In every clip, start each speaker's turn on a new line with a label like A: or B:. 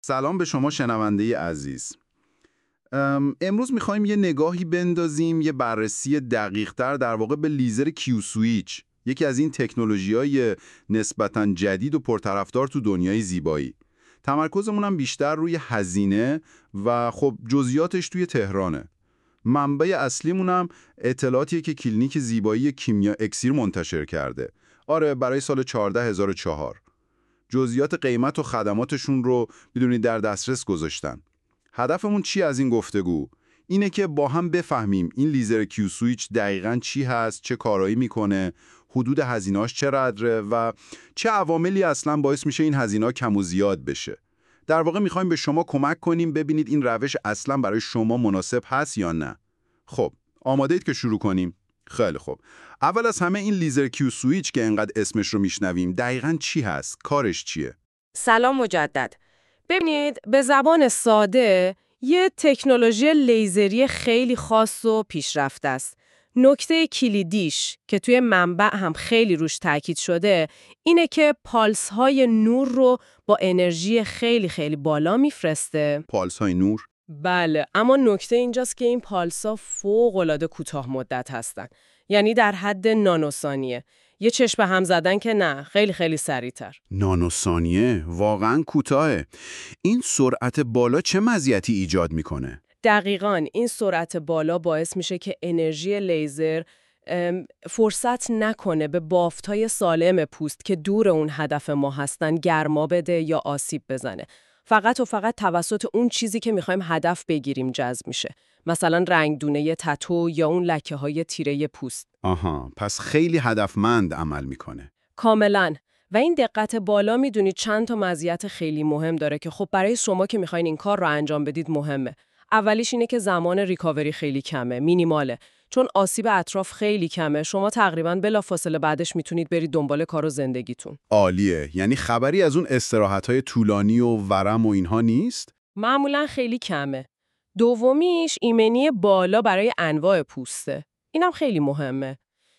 A: سلام به شما شنونده عزیز. امروز میخوایم یه نگاهی بندازیم، یه بررسی دقیق‌تر در واقع به لیزر کیو سویچ، یکی از این تکنولوژی‌های نسبتاً جدید و پرطرفدار تو دنیای زیبایی. تمرکزمون هم بیشتر روی هزینه و خب جزئیاتش توی تهرانه. منبع اصلیمون هم اطلاعاتیه که کلینیک زیبایی کیمیا اکسیر منتشر کرده. آره، برای سال 14004. جزئیات قیمت و خدماتشون رو بدونید در دسترس گذاشتن. هدفمون چی از این گفتگو؟ اینه که با هم بفهمیم این لیزر کیو سویچ دقیقاً چی هست، چه کارایی میکنه، حدود هزینه‌اش چقدره و چه عواملی اصلاً باعث میشه این هزینه‌ها کم و زیاد بشه. در واقع میخوایم به شما کمک کنیم ببینید این روش اصلاً برای شما مناسب هست یا نه. خب، آماده اید که شروع کنیم؟ خیلی خوب. اول از همه این لیزر کیو سویچ که انقدر اسمش رو میشنویم دقیقاً چی هست؟ کارش چیه؟
B: سلام مجدد. ببینید به زبان ساده یه تکنولوژی لیزری خیلی خاص و پیشرفته است. نکته کلیدیش که توی منبع هم خیلی روش تاکید شده اینه که پالس های نور رو با انرژی خیلی بالا میفرسته.
A: پالس های نور؟
B: بله، اما نکته اینجاست که این پالس ها فوق‌العاده کوتاه مدت هستن. یعنی در حد نانوثانیه. یه چشم به هم زدن که نه، خیلی سریع‌تر.
A: نانوثانیه؟ واقعاً کوتاهه. این سرعت بالا چه مزیتی ایجاد میکنه؟
B: دقیقاً این سرعت بالا باعث میشه که انرژی لیزر فرصت نکنه به بافت‌های سالم پوست که دور اون هدف ما هستن گرما بده یا آسیب بزنه. فقط توسط اون چیزی که میخوایم هدف بگیریم جذب میشه. مثلا رنگدونه تتو یا اون لکه‌های تیره پوست.
A: آها، پس خیلی هدفمند عمل میکنه.
B: کاملاً. و این دقت بالا میدونید چند تا مزیت خیلی مهم داره که خب برای شما که میخواین این کار رو انجام بدید مهمه. اولیش اینه که زمان ریکاوری خیلی کمه، مینیماله. چون آسیب اطراف خیلی کمه، شما تقریباً بلافاصله بعدش میتونید برید دنبال کار و زندگیتون.
A: عالیه. یعنی خبری از اون استراحت‌های طولانی و ورم و اینها نیست؟
B: معمولاً خیلی کمه. دومیش ایمنی بالا برای انواع پوسته. اینم خیلی مهمه.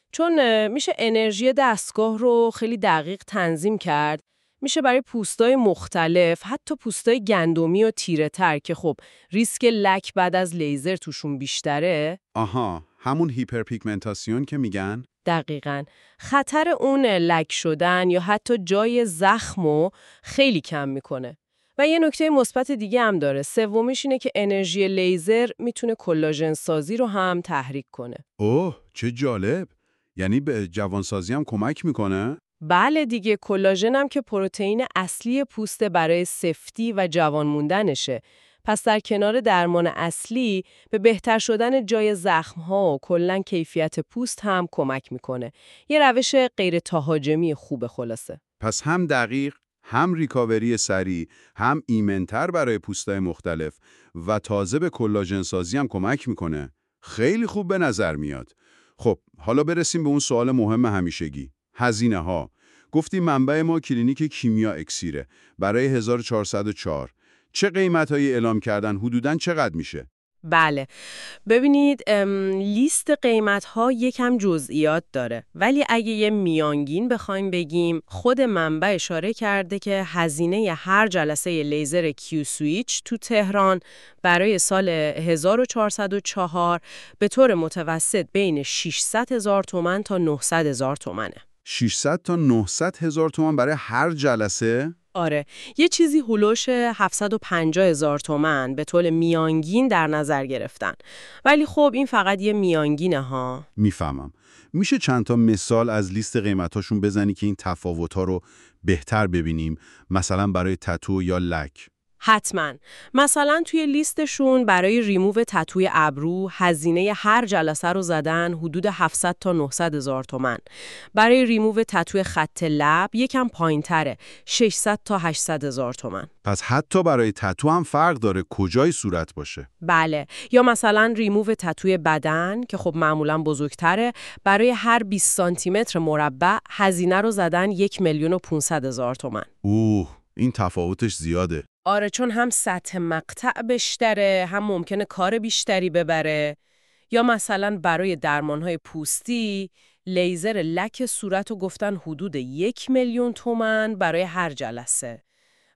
B: چون میشه انرژی دستگاه رو خیلی دقیق تنظیم کرد، میشه برای پوستای مختلف، حتی پوستای گندمی و تیره تر که خب ریسک لک بعد از لیزر توشون بیشتره.
A: آها، همون هیپرپیگمنتاسیون که میگن؟
B: دقیقاً. خطر اون لک شدن یا حتی جای زخمو خیلی کم میکنه. و یه نکته مثبت دیگه هم داره. سومیش اینه که انرژی لیزر میتونه کلاژن سازی رو هم تحریک کنه.
A: اوه، چه جالب. یعنی به جوانسازی هم کمک میکنه؟
B: بله دیگه، کلاژن هم که پروتئین اصلی پوست برای سفتی و جوان موندنشه. پس در کنار درمان اصلی به بهتر شدن جای زخم‌ها و کلاً کیفیت پوست هم کمک میکنه. یه روش غیر تهاجمی خوبه خلاصه.
A: پس هم دقیق، هم ریکاوری سریع، هم ایمن‌تر برای پوستای مختلف و تازه به کلاژن سازی هم کمک میکنه. خیلی خوب به نظر میاد. خب، حالا برسیم به اون سوال مهم همیشگی. هزینه ها. گفتی منبع ما کلینیک کیمیا اکسیره برای 1404. چه قیمتایی اعلام کردن؟ حدوداً چقدر میشه؟
B: بله، ببینید لیست قیمت‌ها یکم جزئیات داره، ولی اگه یه میانگین بخوایم بگیم، خود منبع اشاره کرده که هزینه هر جلسه لیزر کیو سویچ تو تهران برای سال 1404 به طور متوسط بین 600,000 تومان تا 900,000 تومانه.
A: 600 تا 900,000 تومان برای هر جلسه؟
B: آره، یه چیزی هولوش 750,000 تومان به طول میانگین در نظر گرفتن. ولی خب این فقط یه میانگینه ها.
A: میفهمم. میشه چند تا مثال از لیست قیمتاشون بزنی که این تفاوت‌ها رو بهتر ببینیم، مثلا برای تتو یا لک؟
B: حتما. مثلا توی لیستشون برای ریموو تتوی ابرو هزینه هر جلسه رو زدن حدود 700 تا 900,000 تومان. برای ریموو تتوی خط لب یکم پایین‌تره، 600 تا 800,000 تومان.
A: پس حتی برای تتو هم فرق داره کجای صورت باشه.
B: بله، یا مثلا ریموو تتوی بدن که خب معمولا بزرگتره، برای هر 20 سانتی متر مربع هزینه رو زدن 1,500,000 تومان.
A: اوه، این تفاوتش زیاده.
B: آره، چون هم سطح مقطع بیشتره، هم ممکنه کار بیشتری ببره. یا مثلا برای درمانهای پوستی لیزر لک صورت رو گفتن حدود 1,000,000 تومان برای هر جلسه.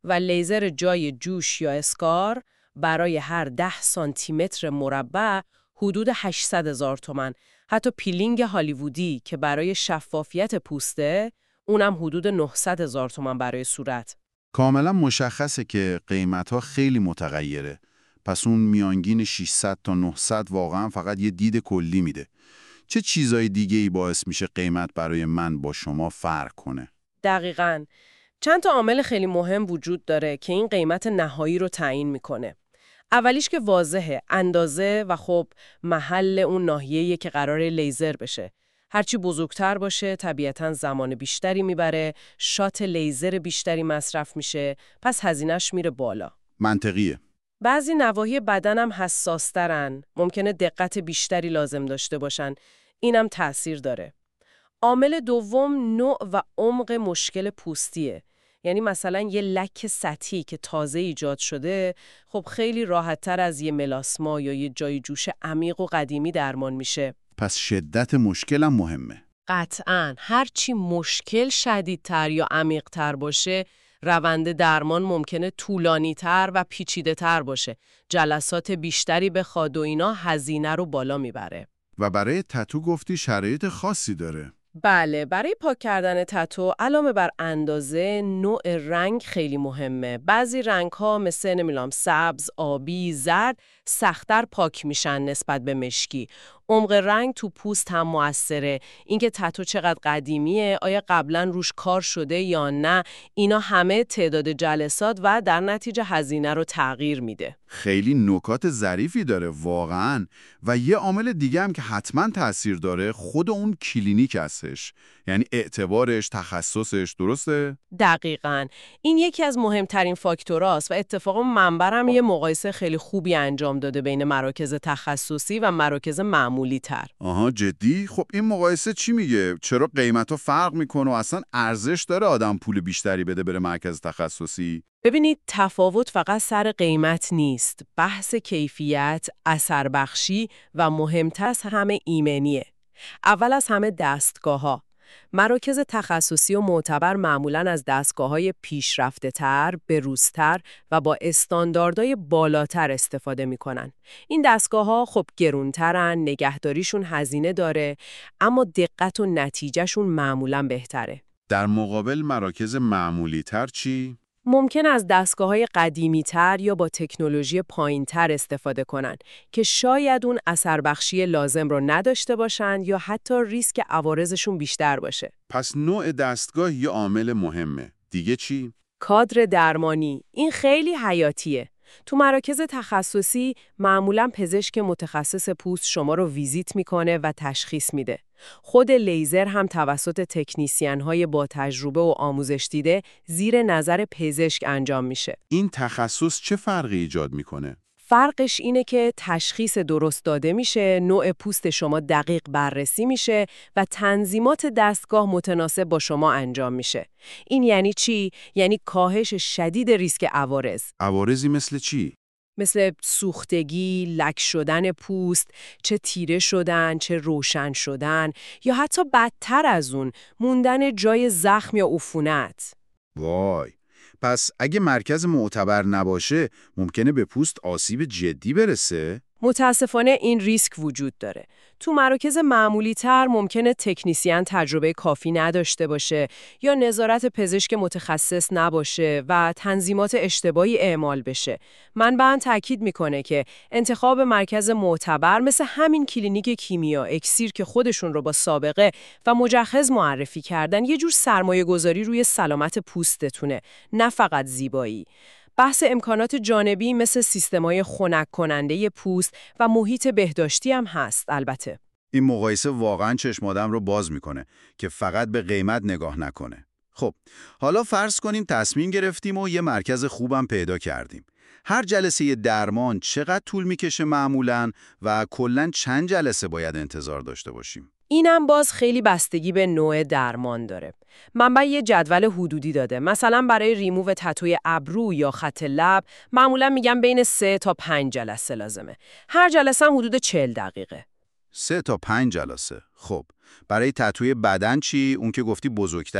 B: و لیزر جای جوش یا اسکار برای هر 10 سانتیمتر مربع حدود 800,000 تومان. حتی پیلینگ هالیوودی که برای شفافیت پوسته، اونم حدود 900,000 تومان برای صورت.
A: کاملا مشخصه که قیمت‌ها خیلی متغیره. پس اون میانگین 600 تا 900 واقعا فقط یه دید کلی میده. چه چیزای دیگه‌ای باعث میشه قیمت برای من با شما فرق کنه؟
B: دقیقاً. چند تا عامل خیلی مهم وجود داره که این قیمت نهایی رو تعیین میکنه. اولیش که واضحه، اندازه و خب محل اون ناحیه‌ایه که قراره لیزر بشه. هرچی بزرگتر باشه طبیعتاً زمان بیشتری میبره، شات لیزر بیشتری مصرف میشه، پس هزینه‌اش میره بالا.
A: منطقیه.
B: بعضی نواحی بدن هم حساس‌ترن، ممکنه دقت بیشتری لازم داشته باشن. اینم تأثیر داره. عامل دوم نوع و عمق مشکل پوستیه. یعنی مثلا یه لک سطحی که تازه ایجاد شده، خب خیلی راحت‌تر از یه ملاسما یا یه جای جوش عمیق و قدیمی درمان میشه.
A: پس شدت مشکلم مهمه.
B: قطعاً هرچی مشکل شدیدتر یا عمیق‌تر باشه، روند درمان ممکنه طولانی‌تر و پیچیده‌تر باشه. جلسات بیشتری بخواد و اینا هزینه رو بالا میبره.
A: و برای تتو گفتی شرایط خاصی داره.
B: بله، برای پاک کردن تتو علاوه بر اندازه، نوع رنگ خیلی مهمه. بعضی رنگ‌ها مثل سبز، آبی، زرد سخت‌تر پاک میشن نسبت به مشکی. عمق رنگ تو پوست هم مؤثره. اینکه تتو چقدر قدیمیه، آیا قبلا روش کار شده یا نه، اینا همه تعداد جلسات و در نتیجه هزینه رو تغییر میده.
A: خیلی نکات ظریفی داره واقعاً. و یه عامل دیگه هم که حتما تأثیر داره خود اون کلینیک هستش. یعنی اعتبارش، تخصصش، درسته؟
B: دقیقاً. این یکی از مهمترین فاکتوراست و اتفاقا منبرم یه مقایسه خیلی خوبی انجام داده بین مراکز تخصصی و مراکز معمولی تر.
A: آها، جدی؟ خب این مقایسه چی میگه؟ چرا قیمت‌ها فرق میکنه و اصلا ارزش داره آدم پول بیشتری بده بره مرکز تخصصی؟
B: ببینید، تفاوت فقط سر قیمت نیست. بحث کیفیت، اثر بخشی و مهمتر از همه ایمنیه. اول از همه دستگاه‌ها. مراکز تخصصی و معتبر معمولاً از دستگاه‌های پیشرفته‌تر، به‌روزتر و با استانداردهای بالاتر استفاده می‌کنن. این دستگاه‌ها خب گرونترن، نگهداریشون هزینه داره، اما دقت و نتیجهشون معمولاً بهتره.
A: در مقابل مراکز معمولی تر چی؟
B: ممکن از دستگاه‌های قدیمی‌تر یا با تکنولوژی پایین‌تر استفاده کنن که شاید اون اثر بخشی لازم رو نداشته باشن یا حتی ریسک عوارضشون بیشتر باشه.
A: پس نوع دستگاه یه عامل مهمه. دیگه چی؟
B: کادر درمانی، این خیلی حیاتیه. تو مراکز تخصصی معمولاً پزشک متخصص پوست شما رو ویزیت میکنه و تشخیص میده. خود لیزر هم توسط تکنیسیان‌های با تجربه و آموزش دیده زیر نظر پزشک انجام میشه.
A: این تخصص چه فرقی ایجاد میکنه؟
B: فرقش اینه که تشخیص درست داده میشه، نوع پوست شما دقیق بررسی میشه و تنظیمات دستگاه متناسب با شما انجام میشه. این یعنی چی؟ یعنی کاهش شدید ریسک عوارض.
A: عوارضی مثل چی؟
B: مثل سوختگی، لک شدن پوست، چه تیره شدن، چه روشن شدن، یا حتی بدتر از اون، موندن جای زخم یا عفونت.
A: وای. پس اگه مرکز معتبر نباشه ممکنه به پوست آسیب جدی برسه؟
B: متاسفانه این ریسک وجود داره. تو مراکز معمولی تر ممکنه تکنیسیان تجربه کافی نداشته باشه یا نظارت پزشک متخصص نباشه و تنظیمات اشتباهی اعمال بشه. منبع تاکید میکنه که انتخاب مرکز معتبر مثل همین کلینیک کیمیا اکسیر که خودشون رو با سابقه و مجهز معرفی کردن یه جور سرمایه گذاری روی سلامت پوستتونه، نه فقط زیبایی. بحث امکانات جانبی مثل سیستم‌های خنک کننده پوست و محیط بهداشتی هم هست البته.
A: این مقایسه واقعاً چشم آدم رو باز میکنه که فقط به قیمت نگاه نکنه. خب، حالا فرض کنیم تصمیم گرفتیم و یه مرکز خوبم پیدا کردیم. هر جلسه درمان چقدر طول میکشه معمولاً و کلاً چند جلسه باید انتظار داشته باشیم؟
B: اینم باز خیلی بستگی به نوع درمان داره. منبع یه جدول حدودی داده. مثلا برای ریموو تتوی ابرو یا خط لب معمولا میگن بین 3 تا 5 جلسه لازمه. هر جلسه هم حدود 40 دقیقه.
A: 3 تا 5 جلسه. خب، برای تتوی بدن چی؟ اون که گفتی بزرگتره.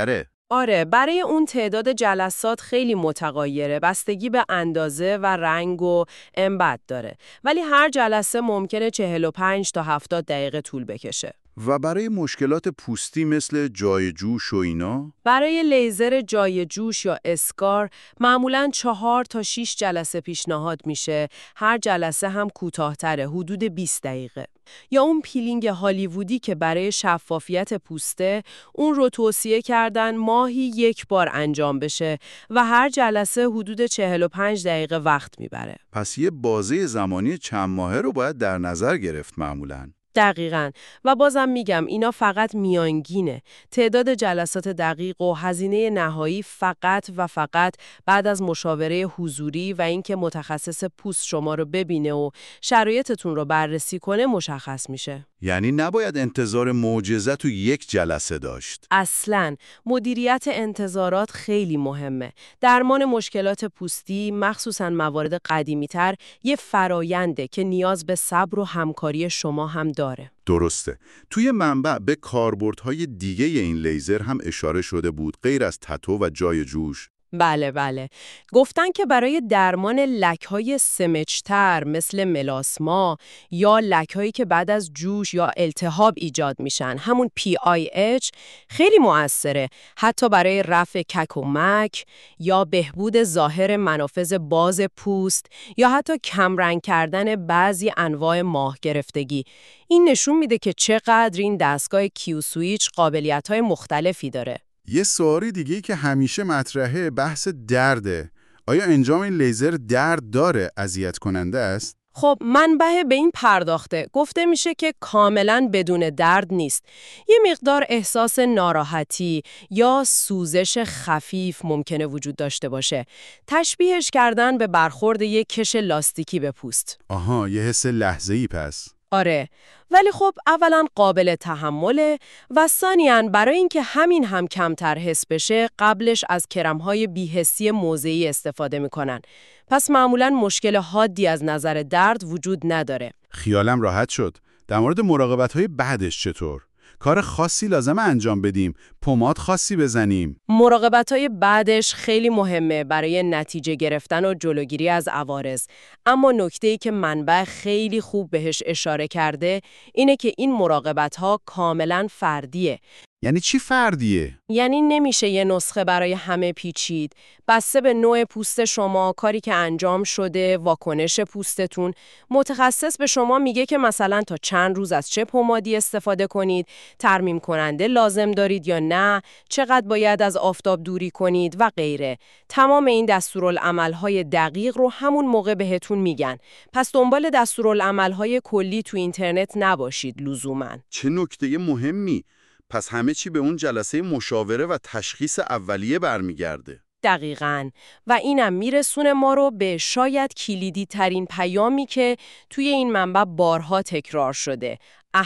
B: آره، برای اون تعداد جلسات خیلی متغیره، بستگی به اندازه و رنگ و انبت داره. ولی هر جلسه ممکنه 45 تا 70 دقیقه طول بکشه.
A: و برای مشکلات پوستی مثل جای جوش و اینا؟
B: برای لیزر جای جوش یا اسکار معمولاً 4 تا 6 جلسه پیشنهاد میشه. هر جلسه هم کوتاه‌تره، حدود 20 دقیقه. یا اون پیلینگ هالیوودی که برای شفافیت پوسته، اون رو توصیه کردن ماهی 1 بار انجام بشه و هر جلسه حدود 45 دقیقه وقت میبره.
A: پس یه بازه زمانی چند ماهه رو باید در نظر گرفت معمولاً.
B: دقیقاً. و بازم میگم اینا فقط میانگینه. تعداد جلسات دقیق و هزینه نهایی فقط و فقط بعد از مشاوره حضوری و اینکه متخصص پوست شما رو ببینه و شرایطتون رو بررسی کنه مشخص میشه.
A: یعنی نباید انتظار معجزه تو یک جلسه داشت.
B: اصلاً مدیریت انتظارات خیلی مهمه. درمان مشکلات پوستی، مخصوصاً موارد قدیمی‌تر، یه فراینده که نیاز به صبر و همکاری شما هم داره.
A: درسته. توی منبع به کاربردهای دیگه این لیزر هم اشاره شده بود غیر از تتو و جای جوش.
B: بله. گفتن که برای درمان لک‌های سمج‌تر مثل ملاسما یا لک‌هایی که بعد از جوش یا التهاب ایجاد میشن، همون PIH، خیلی مؤثره. حتی برای رفع کک و مک یا بهبود ظاهر منافذ باز پوست یا حتی کمرنگ کردن بعضی انواع ماه گرفتگی. این نشون میده که چقدر این دستگاه کیو سویچ قابلیت‌های مختلفی داره.
A: یه سوال دیگه‌ای که همیشه مطرحه بحث درده. آیا انجام این لیزر درد داره؟ اذیت کننده است؟
B: خب منبع به این پرداخته. گفته میشه که کاملاً بدون درد نیست. یه مقدار احساس ناراحتی یا سوزش خفیف ممکنه وجود داشته باشه. تشبیهش کردن به برخورد یک کش لاستیکی به پوست.
A: آها، یه حس لحظه‌ای پس.
B: آره، ولی خب اولاً قابل تحمله و ثانیاً برای اینکه همین هم کمتر حس بشه قبلش از کرم‌های بی‌حسی موضعی استفاده میکنن. پس معمولاً مشکل حادی از نظر درد وجود نداره.
A: خیالم راحت شد. در مورد مراقبت‌های بعدش چطور؟ کار خاصی لازم انجام بدیم؟ پماد خاصی بزنیم؟
B: مراقبت‌های بعدش خیلی مهمه برای نتیجه گرفتن و جلوگیری از عوارض. اما نکته‌ای که منبع خیلی خوب بهش اشاره کرده اینه که این مراقبت‌ها کاملاً فردیه.
A: یعنی چی فردیه؟
B: یعنی نمیشه یه نسخه برای همه پیچید. بسته به نوع پوست شما، کاری که انجام شده، واکنش پوستتون، متخصص به شما میگه که مثلا تا چند روز از چه پمادی استفاده کنید، ترمیم کننده لازم دارید یا نه، چقدر باید از آفتاب دوری کنید و غیره. تمام این دستورالعمل‌های دقیق رو همون موقع بهتون میگن. پس دنبال دستورالعمل‌های کلی تو اینترنت نباشید لزوماً.
A: چه نکته مهمی! پس همه چی به اون جلسه مشاوره و تشخیص اولیه برمیگرده.
B: دقیقاً. و اینم میرسونه ما رو به شاید کلیدی ترین پیامی که توی این منبع بارها تکرار شده: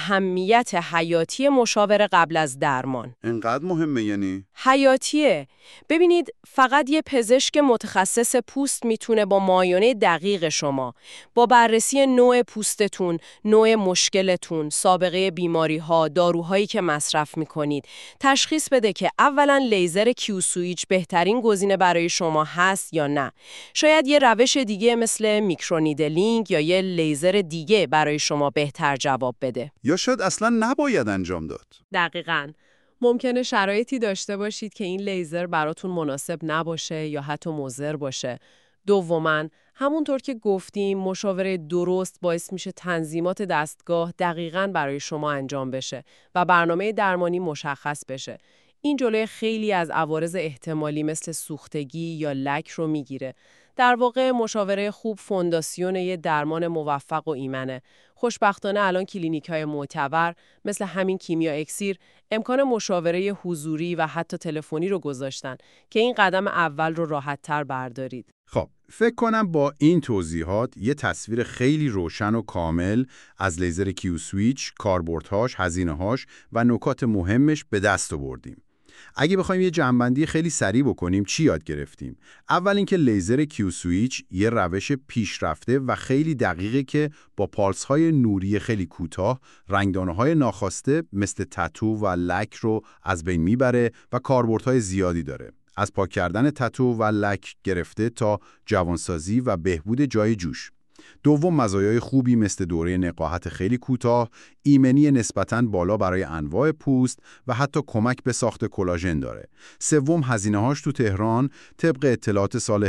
B: اهمیت حیاتی مشاوره قبل از درمان.
A: انقدر مهمه یعنی؟
B: حیاتیه. ببینید، فقط یه پزشک متخصص پوست میتونه با معاینه دقیق شما، با بررسی نوع پوستتون، نوع مشکلتون، سابقه بیماری‌ها، داروهایی که مصرف میکنید، تشخیص بده که اولاً لیزر کیو سویچ بهترین گزینه برای شما هست یا نه. شاید یه روش دیگه مثل میکرونیدلینگ یا یه لیزر دیگه برای شما بهتر جواب بده.
A: یا شاید اصلا نباید انجام داد.
B: دقیقاً. ممکنه شرایطی داشته باشید که این لیزر براتون مناسب نباشه یا حتی مضر باشه. دوماً، همونطور که گفتیم، مشاوره درست باعث میشه تنظیمات دستگاه دقیقاً برای شما انجام بشه و برنامه درمانی مشخص بشه. این جلوی خیلی از عوارض احتمالی مثل سوختگی یا لک رو میگیره. در واقع مشاوره خوب فونداسیون یه درمان موفق و ایمنه. خوشبختانه الان کلینیک‌های معتبر مثل همین کیمیا اکسیر امکان مشاوره حضوری و حتی تلفنی رو گذاشتن که این قدم اول رو راحت‌تر بردارید.
A: خب، فکر کنم با این توضیحات یه تصویر خیلی روشن و کامل از لیزر کیو سویچ، کاربردهاش، هزینه‌هاش و نکات مهمش به دست آوردیم. اگه بخوایم یه جمع‌بندی خیلی سریع بکنیم چی یاد گرفتیم؟ اول اینکه لیزر کیو سویچ یه روش پیشرفته و خیلی دقیقه که با پالس‌های نوری خیلی کوتاه رنگدانه‌های ناخواسته مثل تتو و لک رو از بین میبره و کاربردهای زیادی داره. از پاک کردن تتو و لک گرفته تا جوانسازی و بهبود جای جوش. دوم، مزایای خوبی مثل دوره نقاهت خیلی کوتاه، ایمنی نسبتاً بالا برای انواع پوست و حتی کمک به ساخت کلاژن داره. سوم، هزینه‌هاش تو تهران طبق اطلاعات سال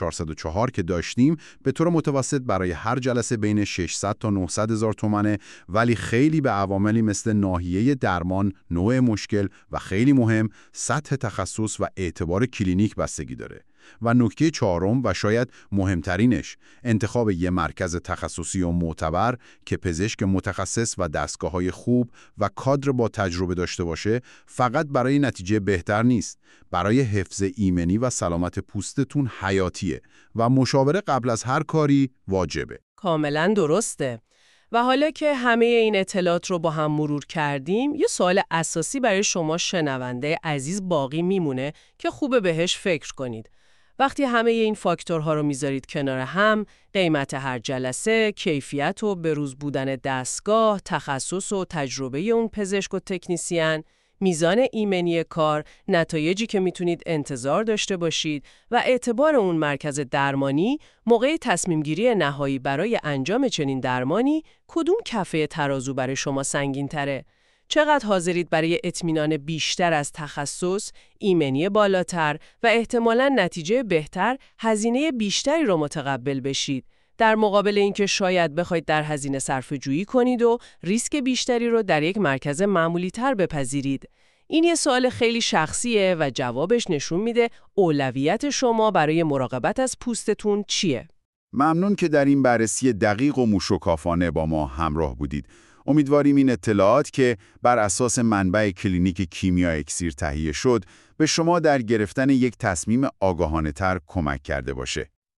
A: 1404 که داشتیم به طور متوسط برای هر جلسه بین 600 تا 900 هزار تومانه، ولی خیلی به عواملی مثل ناحیه درمان، نوع مشکل و خیلی مهم سطح تخصص و اعتبار کلینیک بستگی داره. و نکته چهارم و شاید مهمترینش، انتخاب یه مرکز تخصصی و معتبر که پزشک متخصص و دستگاه‌های خوب و کادر با تجربه داشته باشه فقط برای نتیجه بهتر نیست، برای حفظ ایمنی و سلامت پوستتون حیاتیه و مشاوره قبل از هر کاری واجبه.
B: کاملا درسته. و حالا که همه این اطلاعات رو با هم مرور کردیم، یه سوال اساسی برای شما شنونده عزیز باقی میمونه که خوبه بهش فکر کنید. وقتی همه این فاکتورها رو میذارید کنار هم، قیمت هر جلسه، کیفیت و بروز بودن دستگاه، تخصص و تجربه اون پزشک و تکنیسین، میزان ایمنی کار، نتایجی که میتونید انتظار داشته باشید و اعتبار اون مرکز درمانی، موقع تصمیم گیری نهایی برای انجام چنین درمانی، کدوم کفه ترازو برای شما سنگین تره؟ چقدر حاضرید برای اطمینان بیشتر از تخصص، ایمنی بالاتر و احتمالاً نتیجه بهتر هزینه بیشتری رو متقبل بشید، در مقابل اینکه شاید بخواید در هزینه صرفه‌جویی کنید و ریسک بیشتری رو در یک مرکز معمولی‌تر بپذیرید؟ این یه سوال خیلی شخصیه و جوابش نشون میده اولویت شما برای مراقبت از پوستتون چیه.
A: ممنون که در این بررسی دقیق و موشکافانه با ما همراه بودید. امیدواریم این اطلاعات که بر اساس منبع کلینیک کیمیا اکسیر تهیه شد به شما در گرفتن یک تصمیم آگاهانه‌تر کمک کرده باشه.